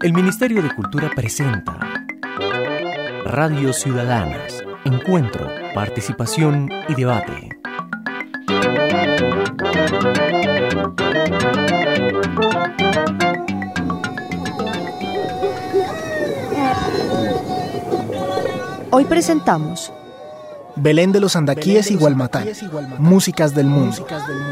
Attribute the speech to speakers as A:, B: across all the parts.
A: El Ministerio de Cultura presenta Radio Ciudadanas, encuentro, participación y debate.
B: Hoy presentamos
C: Belén de los Andaquíes y Gualmatán, músicas del mundo.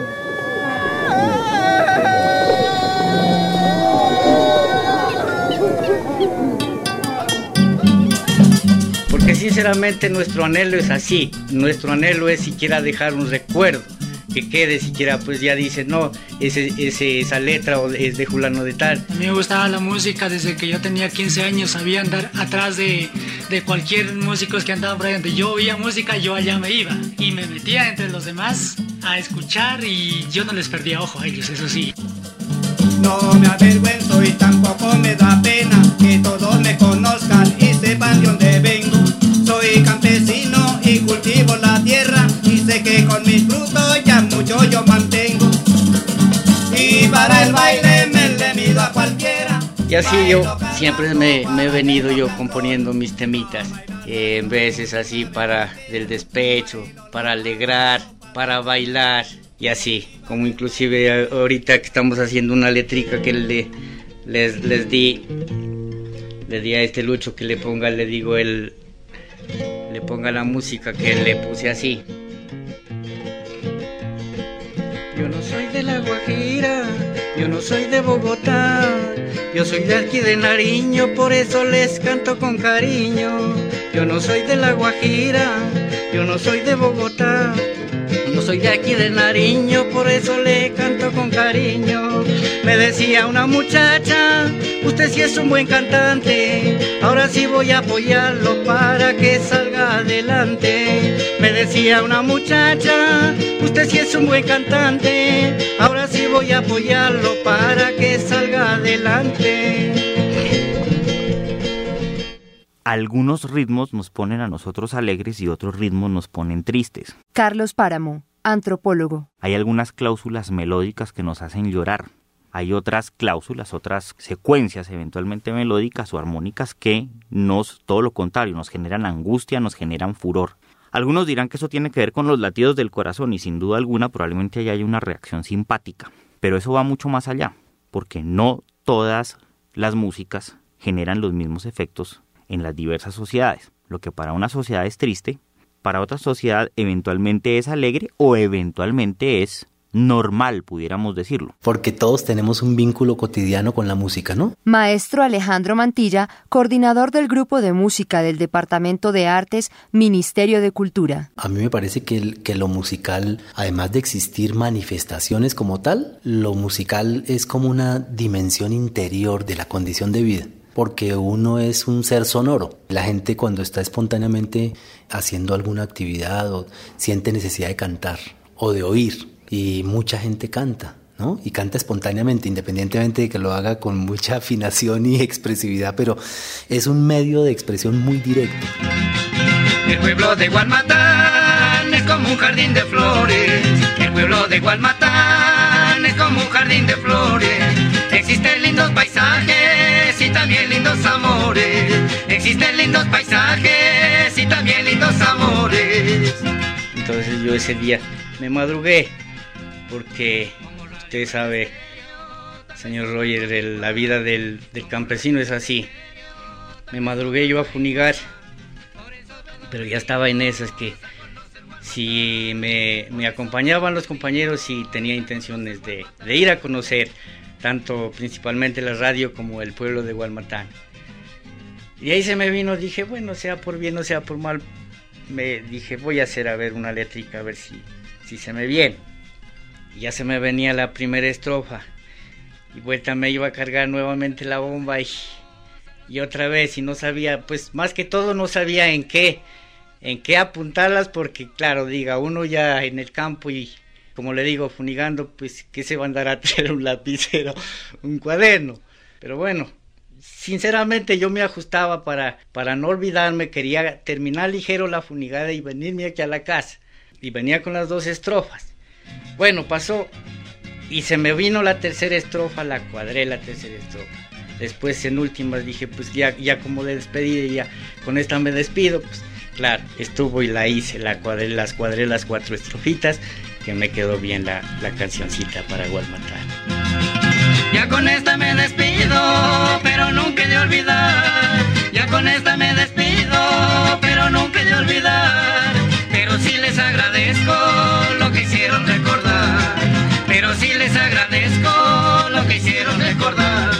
D: Porque sinceramente nuestro anhelo es así, nuestro anhelo es siquiera dejar un recuerdo, que quede siquiera, pues ya dice, no, esa letra es de fulano de tal.
E: A mí me gustaba la música desde que yo tenía 15 años, sabía andar atrás de cualquier músico que andaba por ahí. Donde yo oía música, yo allá me iba y me metía entre los demás a escuchar y yo no les perdía ojo a ellos, eso sí.
F: No me avergüenzo y tampoco me da pena que todos me conozcan y sepan de dónde vengo. Soy campesino y cultivo la tierra y sé que con mis frutos ya mucho yo mantengo. Y para el baile me le mido a cualquiera.
D: Y así yo siempre me he venido yo componiendo mis temitas, en veces así para del despecho, para alegrar, para bailar y así, como inclusive ahorita que estamos haciendo una letrica que les di a este Lucho que le ponga la música que le puse así. Yo no soy de La Guajira, yo no soy de Bogotá, yo soy de aquí de Nariño, por eso les canto con cariño. Yo no soy de La Guajira, yo no soy de Bogotá, yo soy de aquí de Nariño, por eso le canto con cariño. Me decía una muchacha, usted sí es un buen cantante, ahora sí voy a apoyarlo para que salga adelante. Me decía una muchacha, usted sí es un buen cantante, ahora sí voy a apoyarlo para que salga adelante.
G: Algunos ritmos nos ponen a nosotros alegres y otros ritmos nos ponen tristes.
B: Carlos Páramo, antropólogo.
G: Hay algunas cláusulas melódicas que nos hacen llorar. Hay otras cláusulas, otras secuencias eventualmente melódicas o armónicas que todo lo contrario, nos generan angustia, nos generan furor. Algunos dirán que eso tiene que ver con los latidos del corazón y sin duda alguna probablemente ahí haya una reacción simpática. Pero eso va mucho más allá, porque no todas las músicas generan los mismos efectos en las diversas sociedades. Lo que para una sociedad es triste, para otra sociedad eventualmente es alegre o eventualmente es normal, pudiéramos decirlo.
H: Porque todos tenemos un vínculo cotidiano con la música, ¿no?
B: Maestro Alejandro Mantilla, coordinador del Grupo de Música del Departamento de Artes, Ministerio de Cultura.
H: A mí me parece que lo musical, además de existir manifestaciones como tal, lo musical es como una dimensión interior de la condición de vida. Porque uno es un ser sonoro. La gente cuando está espontáneamente haciendo alguna actividad o siente necesidad de cantar o de oír, y mucha gente canta, ¿no? Y canta espontáneamente, independientemente de que lo haga con mucha afinación y expresividad, pero es un medio de expresión muy directo.
F: El pueblo de Gualmatán es como un jardín de flores. El pueblo de Gualmatán es como un jardín de flores. Existen lindos paisajes y también lindos amores. Existen lindos paisajes y también lindos amores.
D: Entonces yo ese día me madrugué, porque usted sabe, señor Roger, la vida del campesino es así. Me madrugué yo a funigar, pero ya estaba en esas que si me acompañaban los compañeros y tenía intenciones de ir a conocer tanto principalmente la radio como el pueblo de Gualmatán. Y ahí se me vino, dije, bueno, sea por bien o sea por mal, me dije, voy a hacer a ver una letrica, a ver si se me viene. Y ya se me venía la primera estrofa y vuelta me iba a cargar nuevamente la bomba y otra vez, y no sabía, pues más que todo no sabía en qué apuntarlas, porque claro, diga uno ya en el campo y como le digo, funigando, pues que se va a andar a traer un lapicero, un cuaderno. Pero bueno, sinceramente yo me ajustaba para no olvidarme, quería terminar ligero la funigada y venirme aquí a la casa. Y venía con las 2 estrofas. Bueno, pasó y se me vino la tercera estrofa, la cuadré la tercera estrofa. Después en últimas dije, pues ya como de despedida, ya con esta me despido, pues claro, estuvo y la hice, cuadré las 4 estrofitas, que me quedó bien la cancioncita para Gualmatán.
F: Ya con esta me despido, pero nunca he de olvidar. Ya con esta me despido, pero nunca he de olvidar. Pero sí les agradezco lo que hicieron recordar. Pero sí les agradezco lo que hicieron recordar.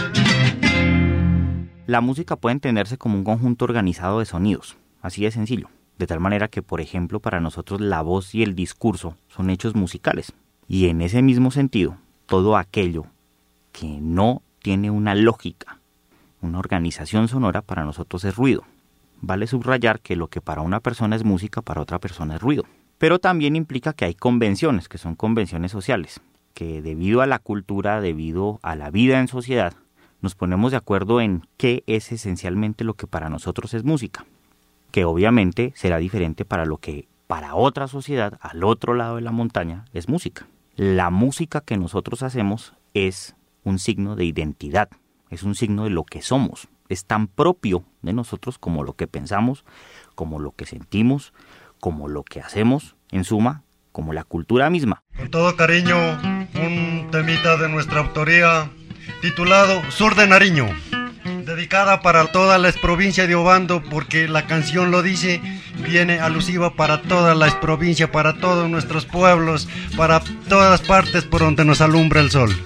G: La música puede entenderse como un conjunto organizado de sonidos, así de sencillo. De tal manera que, por ejemplo, para nosotros la voz y el discurso son hechos musicales. Y en ese mismo sentido, todo aquello que no tiene una lógica, una organización sonora, para nosotros es ruido. Vale subrayar que lo que para una persona es música, para otra persona es ruido. Pero también implica que hay convenciones, que son convenciones sociales, que debido a la cultura, debido a la vida en sociedad, nos ponemos de acuerdo en qué es esencialmente lo que para nosotros es música, que obviamente será diferente para lo que para otra sociedad, al otro lado de la montaña, es música. La música que nosotros hacemos es un signo de identidad, es un signo de lo que somos, es tan propio de nosotros como lo que pensamos, como lo que sentimos, como lo que hacemos, en suma, como la cultura misma.
I: Con todo cariño, un temita de nuestra autoría titulado Sur de Nariño, dedicada para toda la exprovincia de Obando, porque la canción lo dice, viene alusiva para toda la exprovincia, para todos nuestros pueblos, para todas partes por donde nos alumbra el sol.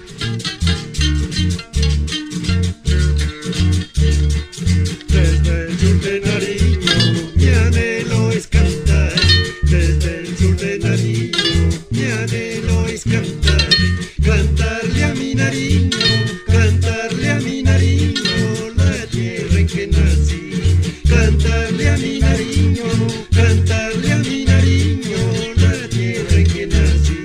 J: Desde el sur de Nariño, mi anhelo es cantar. Desde el sur de Nariño, mi anhelo es cantar. Cantarle a mi Nariño, cantarle a mi Nariño, la tierra en que nací. Cantarle a mi Nariño, cantarle a mi Nariño, la tierra en que nací.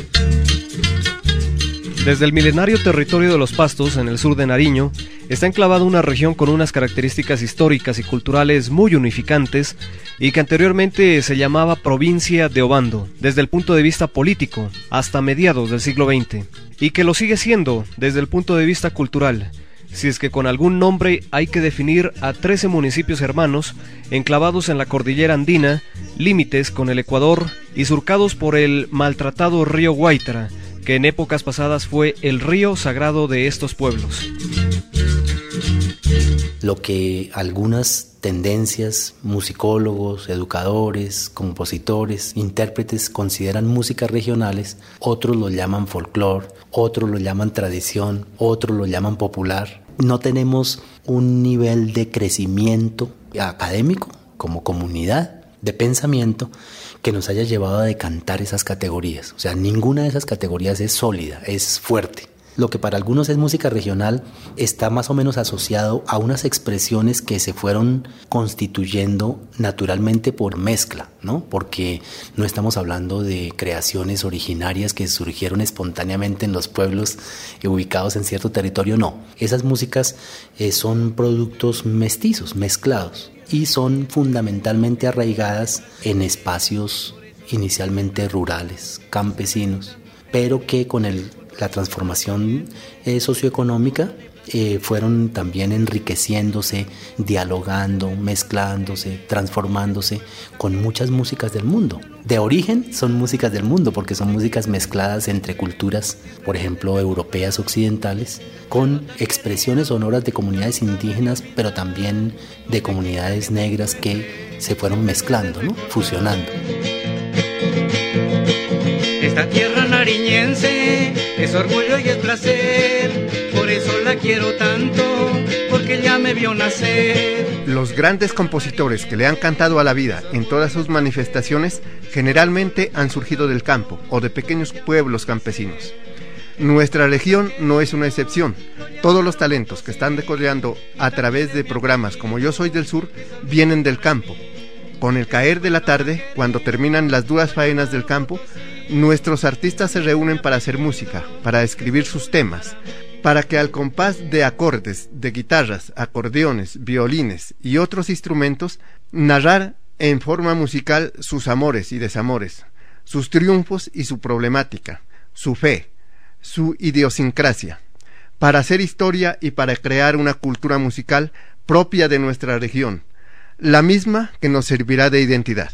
K: Desde el milenario territorio de los Pastos, en el sur de Nariño, está enclavada una región con unas características históricas y culturales muy unificantes y que anteriormente se llamaba provincia de Obando, desde el punto de vista político, hasta mediados del siglo XX, y que lo sigue siendo desde el punto de vista cultural, si es que con algún nombre hay que definir a 13 municipios hermanos, enclavados en la cordillera andina, límites con el Ecuador y surcados por el maltratado río Guaitara, que en épocas pasadas fue el río sagrado de estos pueblos.
H: Lo que algunas tendencias, musicólogos, educadores, compositores, intérpretes consideran músicas regionales, otros lo llaman folclore, otros lo llaman tradición, otros lo llaman popular. No tenemos un nivel de crecimiento académico como comunidad de pensamiento que nos haya llevado a decantar esas categorías. O sea, ninguna de esas categorías es sólida, es fuerte. Lo que para algunos es música regional está más o menos asociado a unas expresiones que se fueron constituyendo naturalmente por mezcla, ¿no? Porque no estamos hablando de creaciones originarias que surgieron espontáneamente en los pueblos ubicados en cierto territorio, no. Esas músicas son productos mestizos, mezclados, y son fundamentalmente arraigadas en espacios inicialmente rurales, campesinos, pero que con la transformación socioeconómica fueron también enriqueciéndose, dialogando, mezclándose, transformándose con muchas músicas del mundo. De origen son músicas del mundo porque son músicas mezcladas entre culturas, por ejemplo, europeas occidentales, con expresiones sonoras de comunidades indígenas, pero también de comunidades negras que se fueron mezclando, ¿no? Fusionando.
F: Esta tierra nariñense es orgullo y es placer, por eso la quiero tanto, porque ella me vio nacer.
L: Los grandes compositores que le han cantado a la vida en todas sus manifestaciones generalmente han surgido del campo o de pequeños pueblos campesinos. Nuestra región no es una excepción. Todos los talentos que están decollando a través de programas como Yo Soy del Sur vienen del campo. Con el caer de la tarde, cuando terminan las duras faenas del campo, nuestros artistas se reúnen para hacer música, para escribir sus temas, para que al compás de acordes, de guitarras, acordeones, violines y otros instrumentos, narrar en forma musical sus amores y desamores, sus triunfos y su problemática, su fe, su idiosincrasia. para hacer historia y para crear una cultura musical propia de nuestra región, la misma que nos servirá de identidad.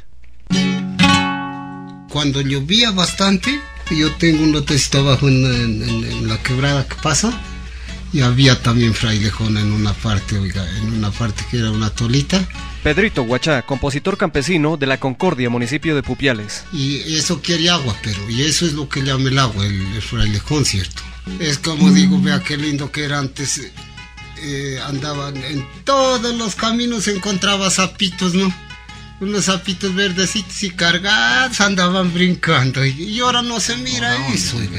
M: Cuando llovía bastante, yo tengo un lotecito abajo en la quebrada que pasa, y había también frailejón en una parte, oiga, en una parte que era una tolita.
K: Pedrito Guachá, compositor campesino de La Concordia, municipio de Pupiales.
M: Y eso quiere agua, y eso es lo que llama el agua, el frailejón, ¿cierto? Es como digo, vea qué lindo que era antes, andaban en todos los caminos, encontraba sapitos, ¿no? Unos sapitos verdecitos y cargados, andaban brincando, y ahora no se mira eso, oiga.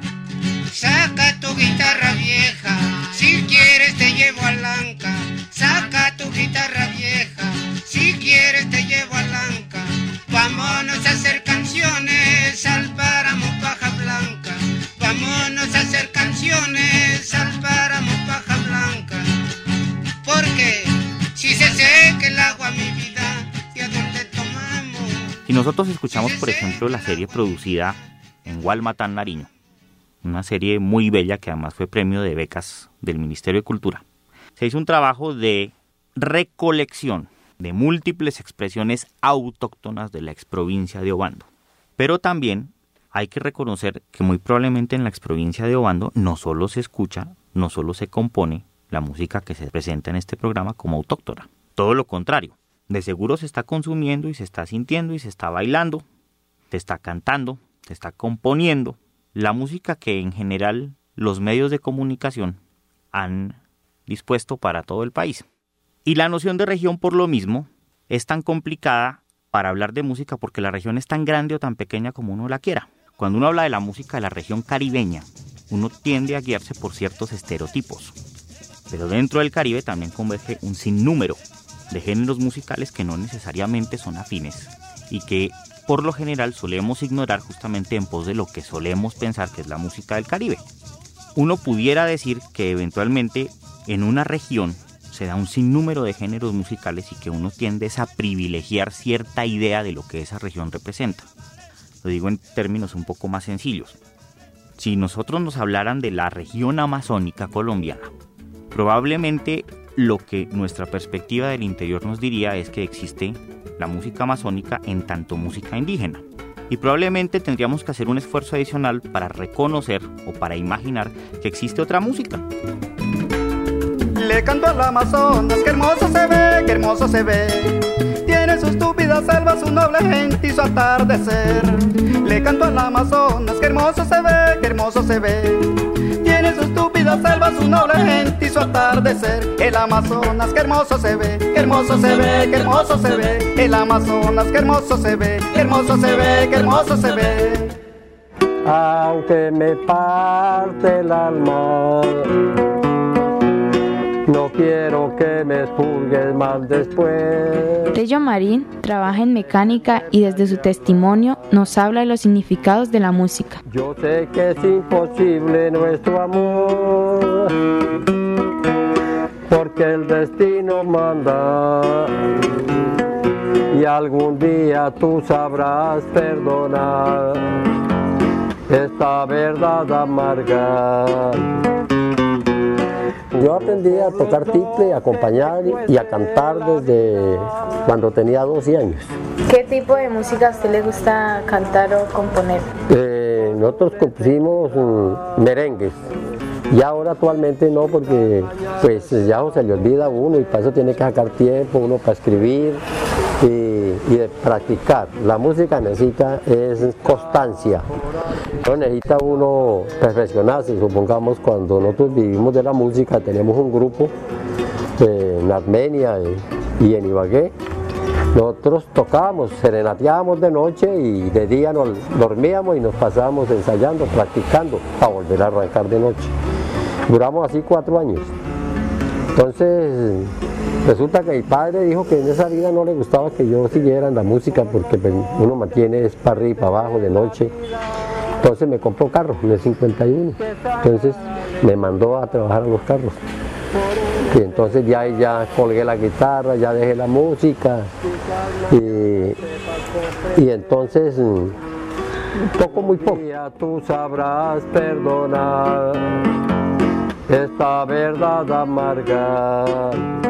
F: Saca tu guitarra vieja, si quieres te llevo al Lanca. Saca tu guitarra vieja, si quieres te llevo al Lanca. Vámonos a hacer canciones al páramo Paja Blanca. Vámonos a hacer canciones al páramo Paja Blanca. Porque si se seca el agua, mi vida, ¿y a dónde tomamos?
G: Si nosotros escuchamos, por ejemplo, la serie producida en Gualmatán, Nariño, una serie muy bella que además fue premio de becas del Ministerio de Cultura, se hizo un trabajo de recolección de múltiples expresiones autóctonas de la exprovincia de Obando. Pero también hay que reconocer que muy probablemente en la exprovincia de Obando no solo se escucha, no solo se compone la música que se presenta en este programa como autóctona. Todo lo contrario, de seguro se está consumiendo y se está sintiendo y se está bailando, se está cantando, se está componiendo la música que en general los medios de comunicación han dispuesto para todo el país. Y la noción de región, por lo mismo, es tan complicada para hablar de música porque la región es tan grande o tan pequeña como uno la quiera. Cuando uno habla de la música de la región caribeña, uno tiende a guiarse por ciertos estereotipos. Pero dentro del Caribe también converge un sinnúmero de géneros musicales que no necesariamente son afines y que por lo general solemos ignorar justamente en pos de lo que solemos pensar que es la música del Caribe. Uno pudiera decir que eventualmente en una región se da un sinnúmero de géneros musicales y que uno tiende a privilegiar cierta idea de lo que esa región representa. Lo digo en términos un poco más sencillos. Si nosotros nos hablaran de la región amazónica colombiana, probablemente lo que nuestra perspectiva del interior nos diría es que existe la música amazónica en tanto música indígena. Y probablemente tendríamos que hacer un esfuerzo adicional para reconocer o para imaginar que existe otra música.
N: Le canto al Amazonas, qué hermoso se ve, qué hermoso se ve. Tiene sus túpidas selvas, su noble gente y su atardecer. Le canto al Amazonas, qué hermoso se ve, qué hermoso se ve. Tiene sus túpidas selvas, su noble gente y su atardecer. El Amazonas, qué hermoso se ve, qué hermoso se ve, qué hermoso se ve. El Amazonas, qué hermoso se ve, qué hermoso se ve, qué hermoso se ve.
O: Aunque me parte el alma, no quiero que me expurgues mal después.
P: Tello Marín trabaja en mecánica y desde su testimonio nos habla de los significados de la música.
O: Yo sé que es imposible nuestro amor, porque el destino manda, y algún día tú sabrás perdonar esta verdad amarga.
Q: Yo aprendí a tocar tiple, a acompañar y a cantar desde cuando tenía 12 años.
P: ¿Qué tipo de música a usted le gusta cantar o componer?
Q: Nosotros compusimos merengues. Y ahora actualmente no, porque pues ya se le olvida a uno y para eso tiene que sacar tiempo uno para escribir y de practicar. La música necesita es constancia. No necesita uno perfeccionarse. Supongamos cuando nosotros vivimos de la música, tenemos un grupo en Armenia y en Ibagué. Nosotros tocábamos, serenateábamos de noche y de día nos dormíamos y nos pasábamos ensayando, practicando para volver a arrancar de noche. Duramos así 4 años. Entonces resulta que mi padre dijo que en esa vida no le gustaba que yo siguiera en la música porque uno mantiene es para arriba y para abajo de noche. Entonces me compró carro en el 51. Entonces me mandó a trabajar a los carros. Y entonces ya colgué la guitarra, ya dejé la música y entonces toco muy poco.
O: Tú sabrás perdonar esta verdad amarga.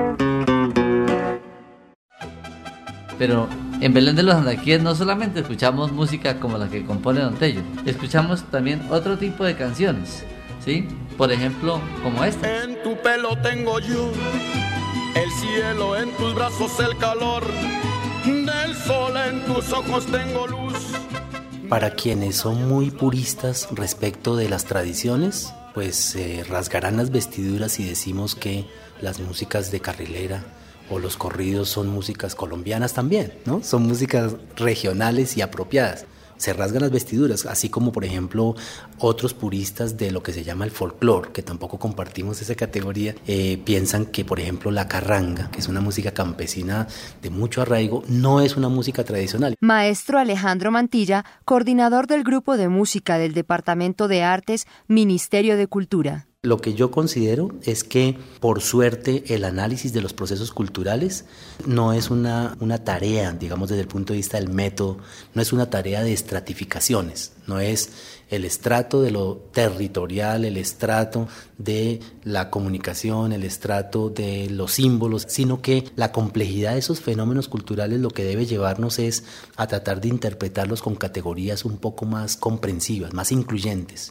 R: Pero en Belén de los Andaquíes no solamente escuchamos música como la que compone Don Tello, escuchamos también otro tipo de canciones, ¿sí? Por ejemplo, como esta.
S: En tu pelo tengo yo el cielo, en tus brazos el calor del sol, en tus ojos tengo luz.
H: Para quienes son muy puristas respecto de las tradiciones, pues rasgarán las vestiduras si decimos que las músicas de carrilera o los corridos son músicas colombianas también, ¿no? Son músicas regionales y apropiadas. Se rasgan las vestiduras, así como por ejemplo otros puristas de lo que se llama el folclore, que tampoco compartimos esa categoría, piensan que por ejemplo la carranga, que es una música campesina de mucho arraigo, no es una música tradicional.
B: Maestro Alejandro Mantilla, coordinador del Grupo de Música del Departamento de Artes, Ministerio de Cultura.
H: Lo que yo considero es que, por suerte, el análisis de los procesos culturales no es una tarea, digamos, desde el punto de vista del método, no es una tarea de estratificaciones, no es el estrato de lo territorial, el estrato de la comunicación, el estrato de los símbolos, sino que la complejidad de esos fenómenos culturales lo que debe llevarnos es a tratar de interpretarlos con categorías un poco más comprensivas, más incluyentes.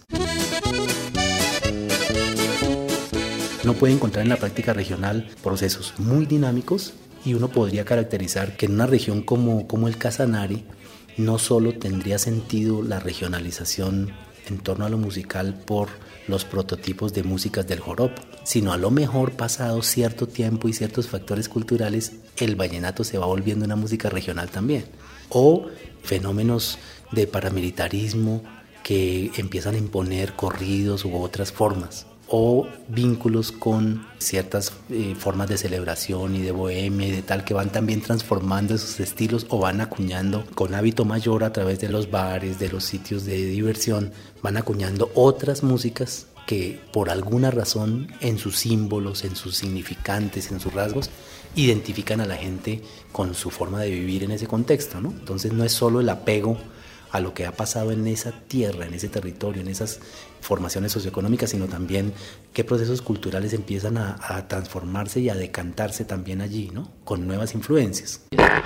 H: Uno puede encontrar en la práctica regional procesos muy dinámicos y uno podría caracterizar que en una región como el Casanare no solo tendría sentido la regionalización en torno a lo musical por los prototipos de músicas del joropo, sino a lo mejor pasado cierto tiempo y ciertos factores culturales, el vallenato se va volviendo una música regional también. O fenómenos de paramilitarismo que empiezan a imponer corridos u otras formas, o vínculos con ciertas formas de celebración y de bohemia y de tal que van también transformando esos estilos o van acuñando con hábito mayor a través de los bares, de los sitios de diversión, van acuñando otras músicas que por alguna razón en sus símbolos, en sus significantes, en sus rasgos, identifican a la gente con su forma de vivir en ese contexto, ¿no? Entonces no es solo el apego a lo que ha pasado en esa tierra, en ese territorio, en esas formaciones socioeconómicas, sino también qué procesos culturales empiezan a transformarse y a decantarse también allí, ¿no? Con nuevas influencias.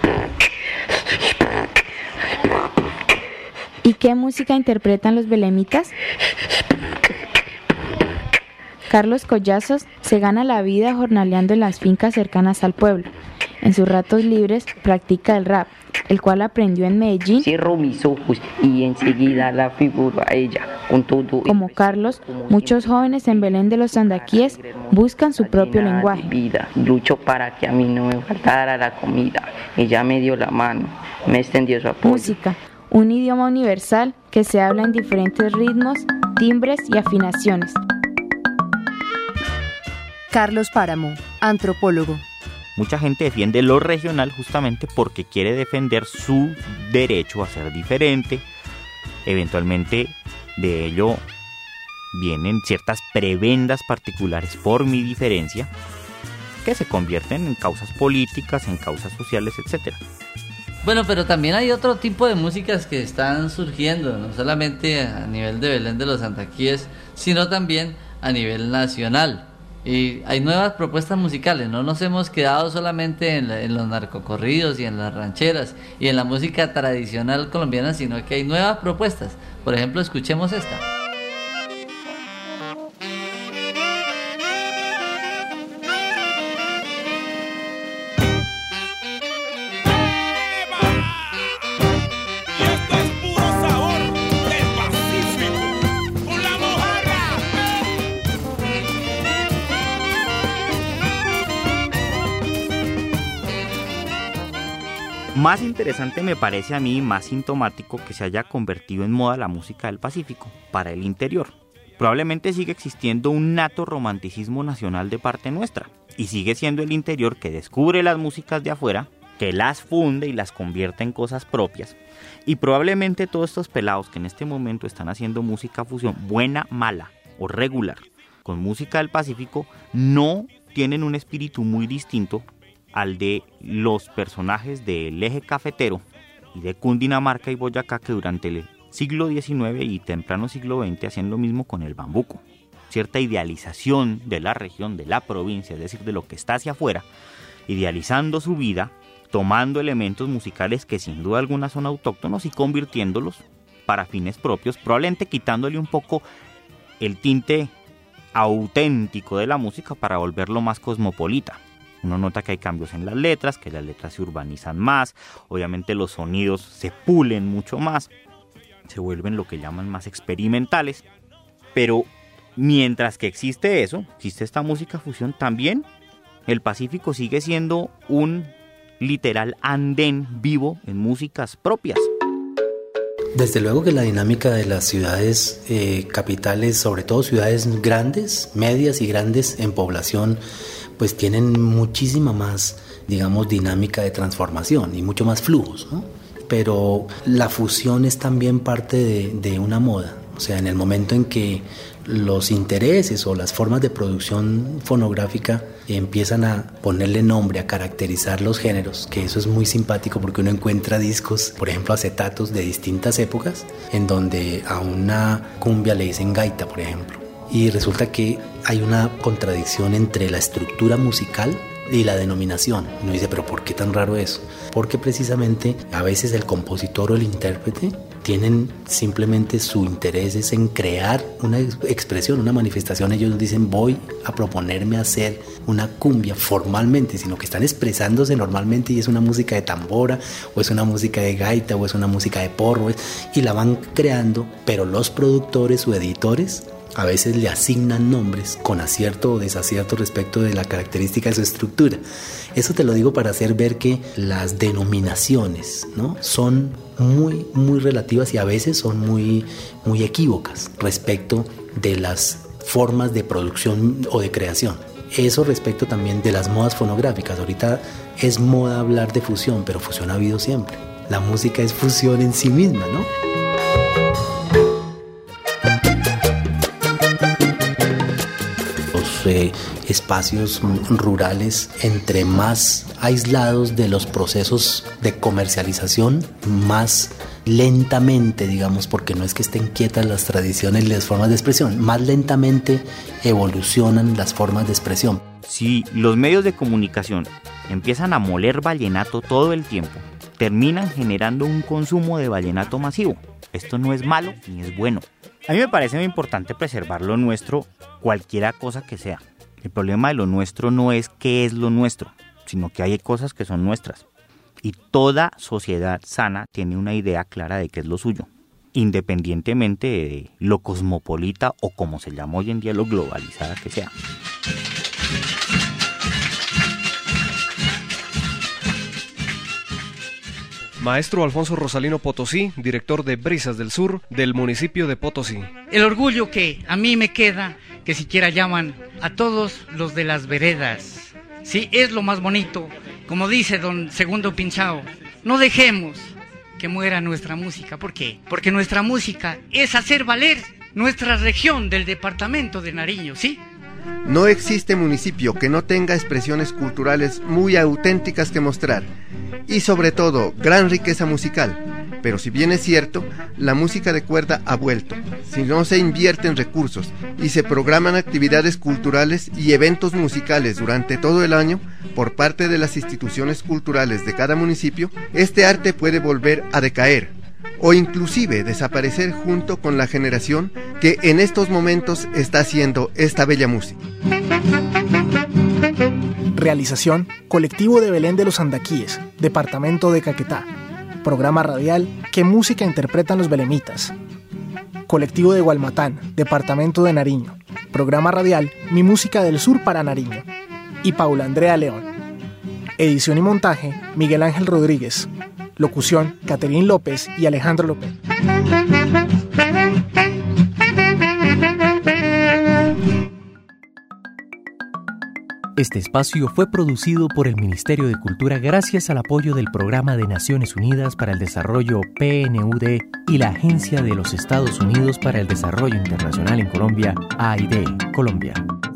P: ¿Y qué música interpretan los belemitas? Carlos Collazos se gana la vida jornaleando en las fincas cercanas al pueblo. En sus ratos libres practica el rap, el cual aprendió en Medellín.
T: Cierro mis ojos y enseguida la figuro a ella con todo.
P: Como Carlos, muchos jóvenes en Belén de los Andaquíes buscan su propio lenguaje.
T: Vida. Lucho para que a mí no me faltara la comida. Ella me dio la mano, me extendió su apoyo.
P: Música, un idioma universal que se habla en diferentes ritmos, timbres y afinaciones.
B: Carlos Páramo, antropólogo.
G: Mucha gente defiende lo regional justamente porque quiere defender su derecho a ser diferente. Eventualmente de ello vienen ciertas prebendas particulares por mi diferencia que se convierten en causas políticas, en causas sociales, etc.
R: Bueno, pero también hay otro tipo de músicas que están surgiendo, no solamente a nivel de Belén de los Andaquíes, sino también a nivel nacional. Y hay nuevas propuestas musicales, no nos hemos quedado solamente en los narcocorridos y en las rancheras y en la música tradicional colombiana, sino que hay nuevas propuestas. Por ejemplo, escuchemos esta.
G: Más interesante me parece a mí, más sintomático que se haya convertido en moda la música del Pacífico, para el interior. Probablemente sigue existiendo un nato romanticismo nacional de parte nuestra, y sigue siendo el interior que descubre las músicas de afuera, que las funde y las convierte en cosas propias, y probablemente todos estos pelados que en este momento están haciendo música fusión, buena, mala o regular, con música del Pacífico, no tienen un espíritu muy distinto al de los personajes del eje cafetero y de Cundinamarca y Boyacá, que durante el siglo XIX y temprano siglo XX hacían lo mismo con el bambuco. cierta idealización de la región, de la provincia, es decir, de lo que está hacia afuera, idealizando su vida, tomando elementos musicales que sin duda alguna son autóctonos y convirtiéndolos para fines propios, probablemente quitándole un poco el tinte auténtico de la música para volverlo más cosmopolita. Uno nota que hay cambios en las letras, que las letras se urbanizan más, obviamente los sonidos se pulen mucho más, se vuelven lo que llaman más experimentales, pero mientras que existe eso, existe esta música fusión, también el Pacífico sigue siendo un literal andén vivo en músicas propias.
H: Desde luego que la dinámica de las ciudades capitales, sobre todo ciudades grandes, medias y grandes en población, pues tienen muchísima más, digamos, dinámica de transformación y mucho más flujos, ¿no? Pero la fusión es también parte de una moda. O sea, en el momento en que los intereses o las formas de producción fonográfica empiezan a ponerle nombre, a caracterizar los géneros, que eso es muy simpático porque uno encuentra discos, por ejemplo acetatos de distintas épocas, en donde a una cumbia le dicen gaita, por ejemplo. Y resulta que hay una contradicción entre la estructura musical y la denominación. Uno dice, pero ¿por qué tan raro eso? Porque precisamente a veces el compositor o el intérprete tienen simplemente su interés es en crear una expresión, una manifestación. Ellos dicen, voy a proponerme hacer una cumbia formalmente, sino que están expresándose normalmente y es una música de tambora, o es una música de gaita, o es una música de porro, y la van creando, pero los productores o editores a veces le asignan nombres con acierto o desacierto respecto de la característica de su estructura. Eso te lo digo para hacer ver que las denominaciones, ¿no?, son muy, muy relativas y a veces son muy, muy equívocas respecto de las formas de producción o de creación. Eso respecto también de las modas fonográficas. Ahorita es moda hablar de fusión, pero fusión ha habido siempre. La música es fusión en sí misma, ¿no? Espacios rurales, entre más aislados de los procesos de comercialización, más lentamente, digamos, porque no es que estén quietas las tradiciones y las formas de expresión, más lentamente evolucionan las formas de expresión.
G: Si los medios de comunicación empiezan a moler vallenato todo el tiempo, terminan generando un consumo de vallenato masivo. Esto no es malo ni es bueno. A mí me parece muy importante preservar lo nuestro, cualquiera cosa que sea. El problema de lo nuestro no es qué es lo nuestro, sino que hay cosas que son nuestras. Y toda sociedad sana tiene una idea clara de qué es lo suyo, independientemente de lo cosmopolita o como se llama hoy en día, lo globalizada que sea.
K: Maestro Alfonso Rosalino Potosí, director de Brisas del Sur del municipio de Potosí.
E: El orgullo que a mí me queda, que siquiera llaman a todos los de las veredas. Sí, es lo más bonito. Como dice don Segundo Pinchao, no dejemos que muera nuestra música. ¿Por qué? Porque nuestra música es hacer valer nuestra región del departamento de Nariño, ¿sí?
L: No existe municipio que no tenga expresiones culturales muy auténticas que mostrar y sobre todo gran riqueza musical. Pero si bien es cierto, la música de cuerda ha vuelto. Si no se invierten recursos y se programan actividades culturales y eventos musicales durante todo el año por parte de las instituciones culturales de cada municipio, este arte puede volver a decaer o inclusive desaparecer junto con la generación que en estos momentos está haciendo esta bella música.
C: Realización: Colectivo de Belén de los Andaquíes, Departamento de Caquetá. Programa radial ¿Qué música interpretan los belemitas? Colectivo de Gualmatán, Departamento de Nariño. Programa radial Mi Música del Sur para Nariño. Y Paula Andrea León. Edición y montaje Miguel Ángel Rodríguez. Locución Caterín López y Alejandro López.
A: Este espacio fue producido por el Ministerio de Cultura gracias al apoyo del Programa de Naciones Unidas para el Desarrollo PNUD y la Agencia de los Estados Unidos para el Desarrollo Internacional en Colombia, AID, Colombia.